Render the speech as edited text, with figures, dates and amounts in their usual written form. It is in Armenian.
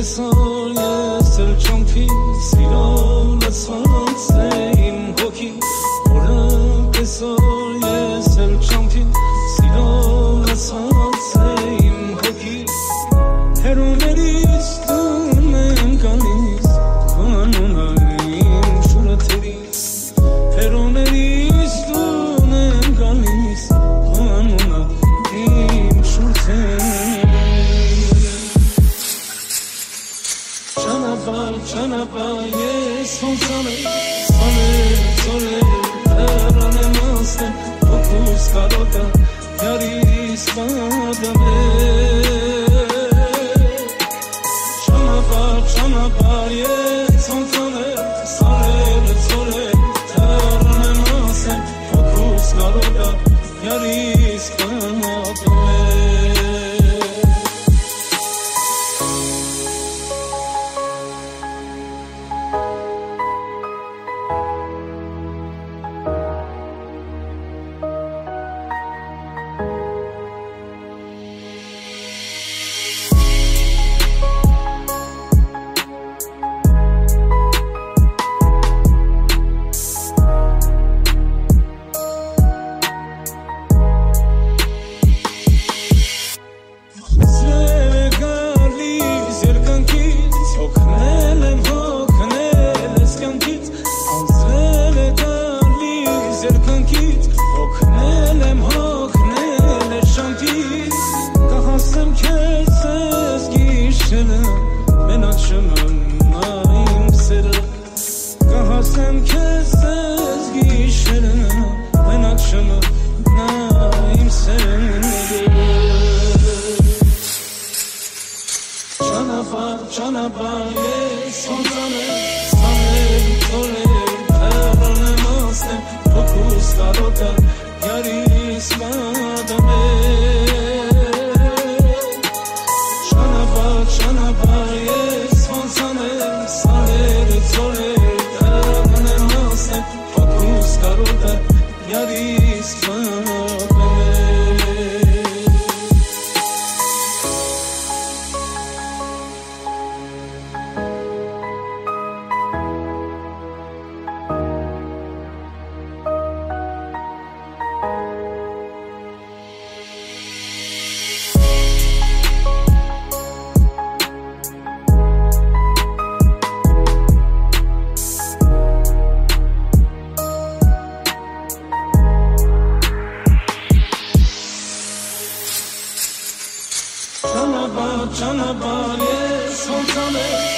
Կեսօր ես էլ ճամփի սիրով լցված է իմ հոգի Օրը կեսօր ես էլ ճամփի սիրով լցված է իմ հոգի Հերոներից դուն եմ գալիս Անունը իմ շուրաթերից Հերոներից դուն եմ գալիս Անունը իմ շուրթերից Ճանապար ես հոնցանել Սանել Հեռան եմ ասնել Հոգուս կարոտը Յարիս բադամ է Ճանապար ես հոնցանել Սանել Հեռան եմ ասնել Հոգուս կարոտը Յարիս բադամ է Ճանապար ես հոնցանել Հեռան եմ ասնել Հոգուս կարոտը Յարիս բադամ է Ճանապար ես հոնցանել Հեռան եմ ասնել Հոգուս կարոտը Յարիս բադամ է Ճանապար ես հոնցանել